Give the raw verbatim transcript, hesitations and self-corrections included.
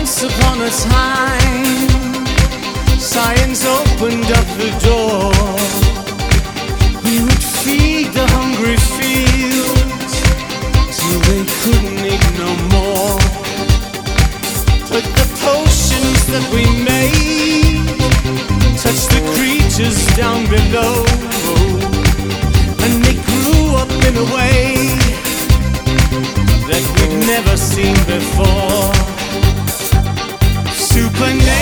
Once upon a time, science opened up the door. We would feed the hungry fields till they couldn't eat no more. But the potions that we made touched the creatures down below, and they grew up in a way that we'd never seen before. Supernatural